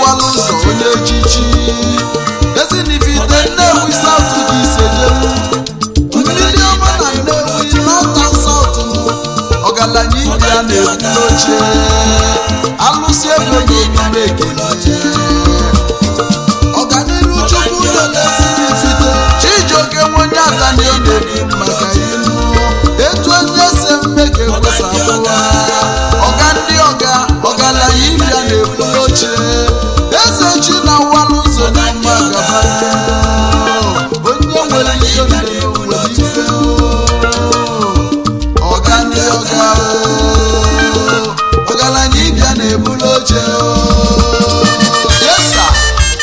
wala ụzọ onye echichi Ezinifite Nnewi South dị Isejelu mmiri ọma na Nnewi Northern South ọgaranya ibe a na-ebu n'oche alụsị ego n'omume ekele ọganiru Chukwu ụlọ n'Ezinifite Chijioke nwenye adanio na-ekwu maka ilu etu onye se mmeke kwesapụwa ọga ndị ọgaranya ibe a na-ebu n'oche eze chi na walụ ụzọ n'ọma gaba onye nwere ihe nwere ife ọga ndị ọgaranya ibe a na-ebu n'oche yes sir.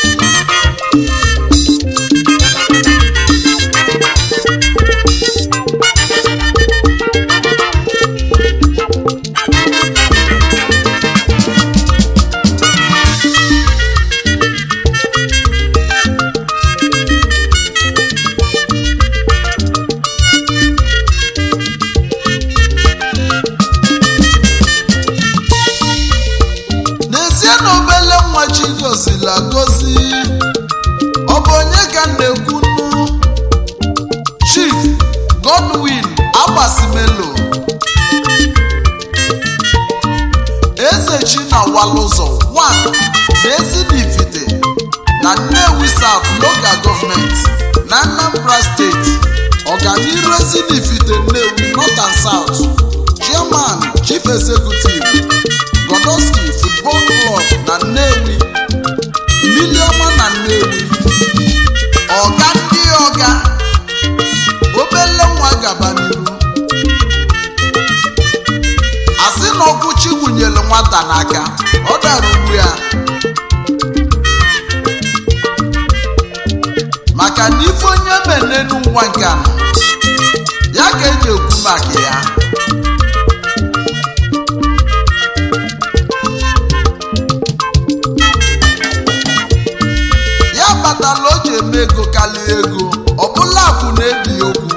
Gozi ọ bụ onye ka na-ekwunu Chief Godwin Agbasimelo eze chi na walụzọ 1 n'Ezinifite na Nnewi South Local Government na Anambra State ọganiru Ezinifite Nnewi North and South Chairman Chief Executive Godoski Football Club na Nnewi Miliọma na Nnewi ọga ndị ọga obele nwa gaba n'iru asị na ọkụ chi gwunyere nwata n'aka ọ dara ugbu ya maka na ife onye mene n'ụwa nke a ya ka eji ekwu maka ya kpatala o ji eme ego karịa ego ọbụla akụ na-ebi okwu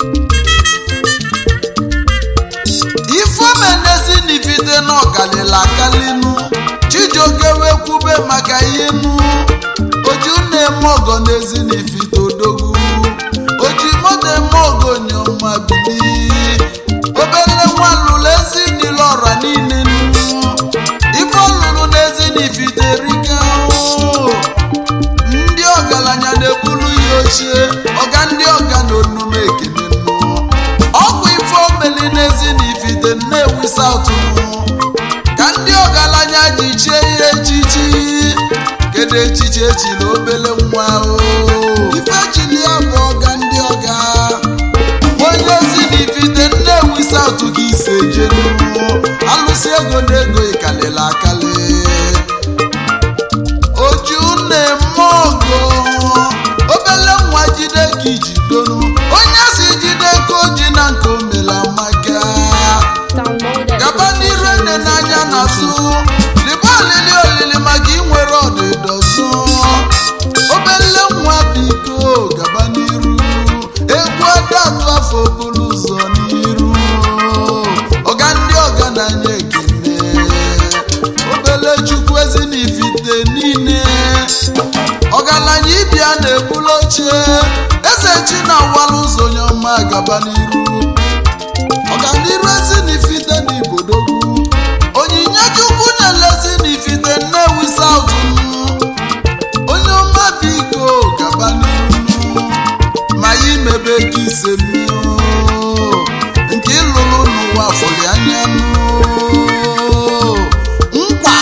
Ifeomeneziniifite na ọkalịla akalinu Chijioke wee kwube maka ihe nu oji na-eme ọgọ n'Ezinifite odogwu oji moto eme ọgọ nyoma bili obele nwa lụrụ Ezinile ọra niile nu ife ọlụrụ n'Ezinifite rika ọgaranya na-ebulu ya ochie ọga ndị ọga na onume ekene ọkwa ife omeli n'Ezinifite Nnewi South ka ndị ọgaranya ji chie ihe echichi kedu echichi echi na obele nwa ife chili ya bụ ọga ndị ọga onye Ezinifite Nnewi South gị Isejelu alụsị ego na ego ịkalịla akali oju na-eme ọgụ obele nwa jide ka iji donu onye si jide ka oji na nke omela maka gaba n'iru ene n'anya na asụ liba olili maka inwere ọdịdọsụ obele nwa biko gaba n'iru egwu adatụ afọ buru ụzọ n'iru ọga ndị ọga na-anya ekene obele Chukwu Ezinifite niile ọgaranya ibia na-ebulu oche eze chi na walụ ụzọ onye ọma gaba n'iru ọganiru Ezinifite n'Ibodogwu onyinye Chukwu nyere Ezinifite Nnewi South onye ọma biko gaba n'iru ma ya imebe ka ise nke ịlụrụ n'ụwa fọrọ anya nkwa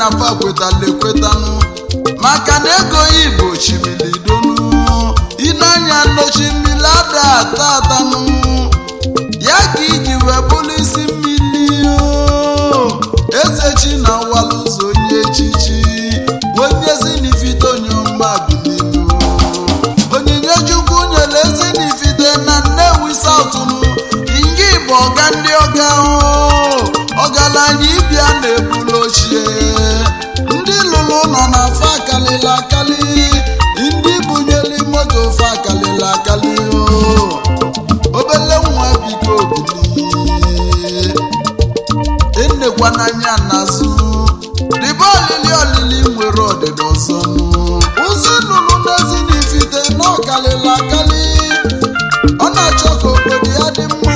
na fa kwetala ekwetanụ maka na ego Igbo chimili donu ịnanya nochimili ada atatanụ ya ka iji wee bụrụ isi mmiri eze chi na walụ ụzọ onye echichi onye zinifite onye ọma bilinu onyinye Chukwu nyere ezinifite na Nnewi South inye Igbo ọga ndị ọga ọgaranya ịbịa na-ebulu ochie ndị lụrụ nọ na fa akalịla akali ndị bunyere moto fa akalịla akali obele nwa biko bili enekwa n'anya n'azụ dịbe olili nwere ọdịda ọzọ ụzụ nụrụ n'ezi n'ifite n'ọkalịla akali ọ na-achọ ka obodo ya dị mma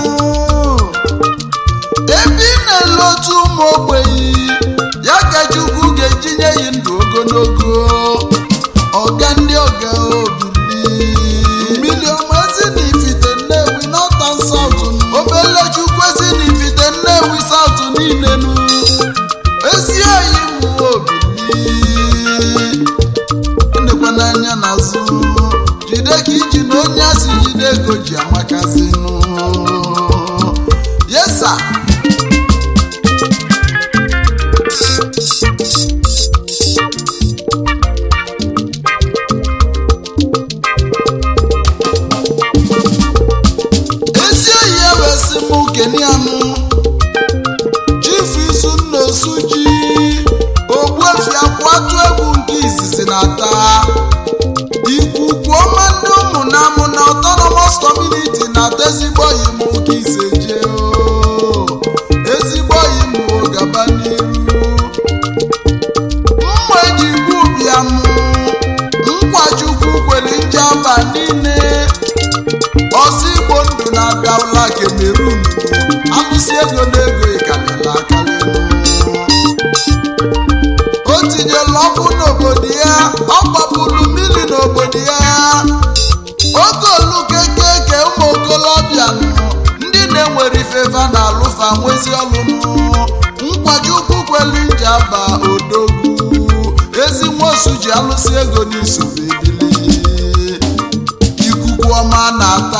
ebe ị na-ele otu ụmụ ogbenye ya ka Chukwu ga-ejinye yi ndụ ogologo ọga ndị ọga obili mmiri ọma ezi n'ifite Nnewi Northern South obele Chukwu ezi n'ifite Nnewi South niile nu ezi oyi mụ obili ndekwa n'anya n'azụ jide ka iji na onye asị jide ego ji amakazinu yesa ezi oyi ewesi m kenianụ Chief Isunna Osuji Ogbuefi akwatu egwu nke izizi na-ata ikuku ọma ndị ụmụnamụ na Autonomous Community na-ata ezigbo oyi m oke iseje ezigbo oyi m gaba n'iru mma eji gbu bịa m nkwa Chukwu kwere njaba niile ọsọ Igbo ndụ na-abịala Cameroon alụsị ego n'ego ịkalịla akalị o tinyela ọkụ n'obodo ya ọ gbapụrụ mmiri n'obodo ya oge olukekeke ụmụ okolobịa ndị na-enwere ifefa na alụfa nwezi ọlụnụ nkwa Chukwu kwelu njaba odogwu ezi nwosu ji alụsị ego n'isobe ebili ikuku ọma na-ata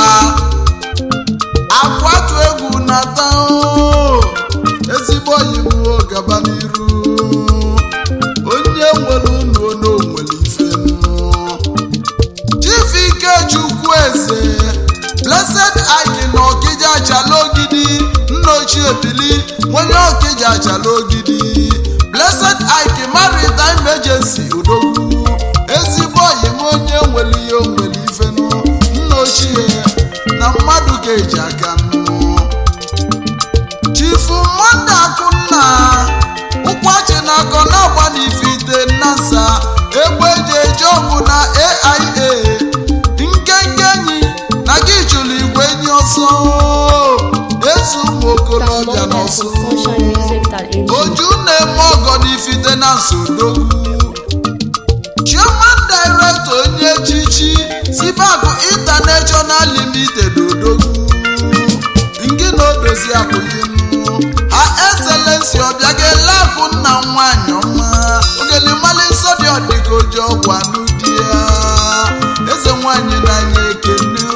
akwatu egwu na-ata ezigbo oyi m gaba n'iru onye nwere unu ono nwere ife Chief Ikechukwu eze Blessed Ike na Okija achala ogidi nna ochie ebili onye Okija achala ogidi Blessed Ike Maritime Agency odogwu ezigbo oyi m onye nwere ihe o nwere ife nna ochie na mmadụ ga-eji aka Chief Monday Akunna ụkwachi na akọ na-agba n'ifite nnasa egbe eji eje ọgwụ na AIA nkenke enyi na gị chụrụ igwe enyi ọsọ ezu ụmụ okolobịa n'ọsọ oju na-eme ọgọ n'ifite na nsodogwu Chairman Director onye echichi Sibaku International Limited odogwu nke na odozi akwụghị ha Excellency Obiageli Akunna nwanyị ọma ogelimali nsọ dị ọdịka oji ọgwụ anụ di ya eze nwanyị n'anya ekene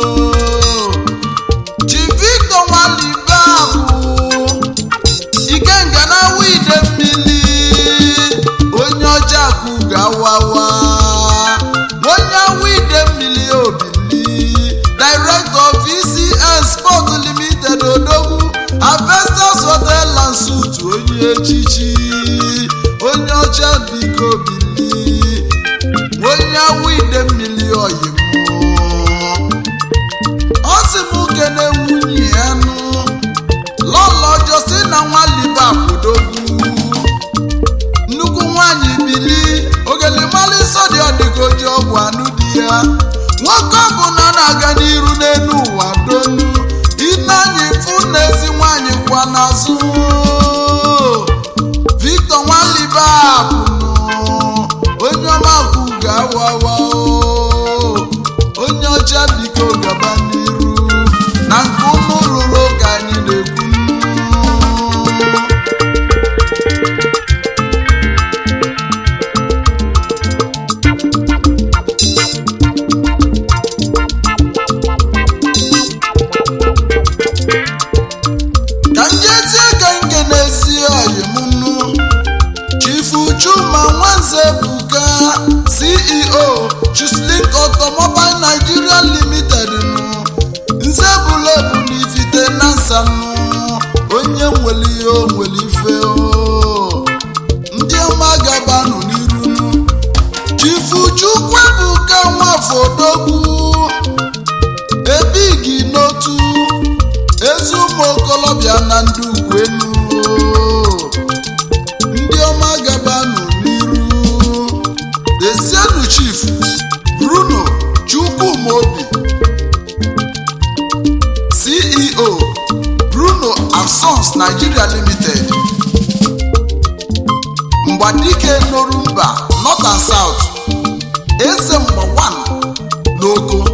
Chief Victor Nwalibe ahụ Ikenga na wide mmiri onye ọcha akụ ga-awawa onye wide mmiri obili Director of VCN Sport Limited odogwu Avestas Hotel and Suites onye echichi onye ọcha biko bili onye wide mmiri oyi ọ sị m kene nwunye ya nụ Lọlọ Justina Nwalibe akwụdogwu nnukwu nwanyị bili ogelimali nsọ dị ọdịka oji ọgwụ anụ di ya nwoke ọbụla na-aga n'iru n'elu ụwa donu ịnanya ịfụ na ezi nwanyị kwa n'azụ Victor Nwalibe onye ọma kwụ ga-awawa onye ọcha biko gaba n'iru na nke ụmụ lụrụ ka anyị na-ekwu CEO Chislink Automobile Nigeria Limited nzebulobu n'ifite na nsanụ onye nwere ihe o nwere ife ndị ọma gabanụ n'iru Chifu Chukwuebuka Nwafọdogwu ebigi n'otu ezi ụmụ okolobịa na ndị Ugwuenu ndị ọma gabanụ n'iru Desienu Chief Bruno Chukwumobi CEO Bruno and Sons Nigeria Limited Mgbadike Norumba North and South Eze Mgba 1 n'Oko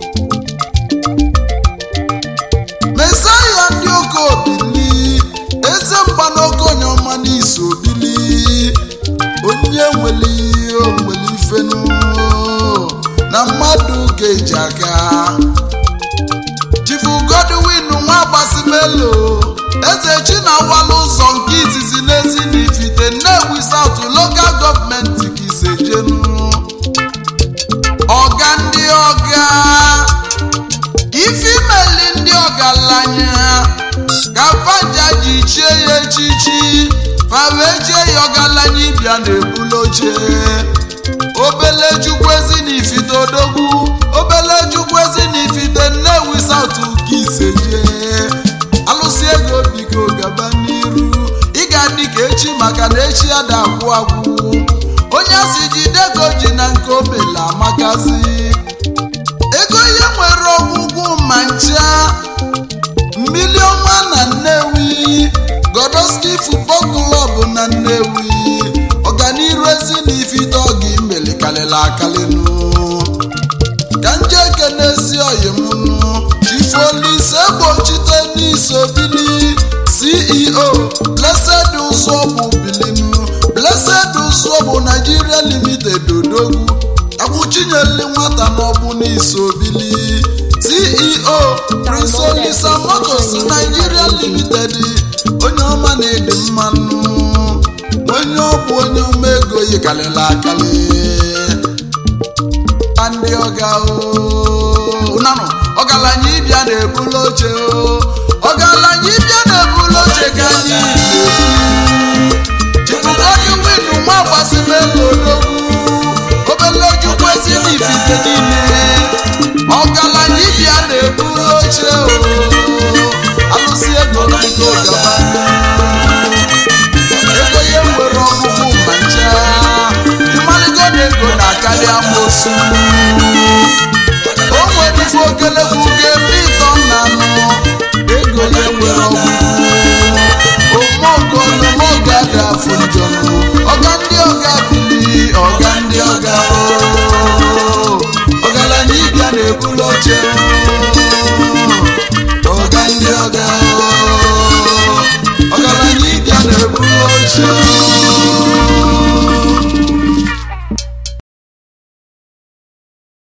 Mesaya ndị Oko Obili Eze Mgba n'Oko Nyoma n'Iso Obili onye nwere ifenu na mmadụ ga-eji aka Chifu Godwin Nwagbasimelo Eze Chinawalụ ụzọ nke izizi n'ezi n'Ifite Nnewi South Local Government Kisejenu ọga ndị ọga ifimeli ndị ọgaranya ka Fanja ji chie ya echichi faweche ya ọgaranya ịbịa na-ebulu oche obele Chukwuezi n'Ifite Odogwu obele Chukwuezi n'Ifite Nnewi South Kiseje alụsị ego biko gaba n'iru ị ga-adị ka echi maka na echi ya da agwụ onye si jide ego ji na nke omela amakazi ego ihe nwere ọgwụgwụ ma ncha mmili ọnwa na Nnewi Godoski Football Club na Nnewi ọganiru ezi n'Ifite ọga imeli kalịla akalịnụ ka nje kenesi oyimụnụ Chief Olise Egbochite n'Iso Obili CEO Blessed Uzobu Bilinu Blessed Uzobu Nigeria Limited Odogwu Akwụchinyeli nwata n'ọbụ n'Iso Obili CEO Prince Olisa Motors Nigeria Limited onye ọma na-ede mmanụ onye ọbụ onye ọma ego yikalịla akali ndị ọga ụnanụ ọgaranya ịbịa na-ebulu oche ọgaranya ịbịa na-ebulu oche ka anyị Chifu Godwin Nwagbasimelo Odogwu obele Chukwuezi n'Ifite niile ọgaranya ịbịa na-ebulu oche alụsị ego biko gaba ego ihe nwere ọgwụgwụ ma ncha ịmaligo na ego na-akarị amosu o nwere ife okele